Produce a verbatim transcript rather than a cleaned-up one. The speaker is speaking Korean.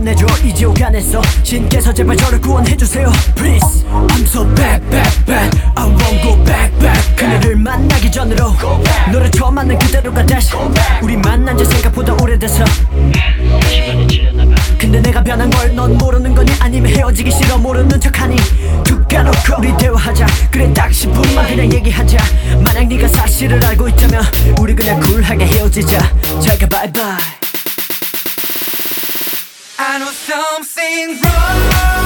건네줘 이 지옥 안에서 신께서 제발 저를 구원해주세요 Please I'm so bad bad bad I won't go back back 그녀를 만나기 전으로 너를 처음 만난 그대로가 다시 우리 만난 지 생각보다 오래돼서 시간이 지났나봐. 근데 내가 변한 걸 넌 모르는 거니 아니면 헤어지기 싫어 모르는 척하니 툭 까놓고 우리 대화하자 그래 딱 십 분만 그냥 얘기하자 만약 네가 사실을 알고 있다면 우리 그냥 쿨하게 헤어지자 잘가 바이바이 I know something's wrong.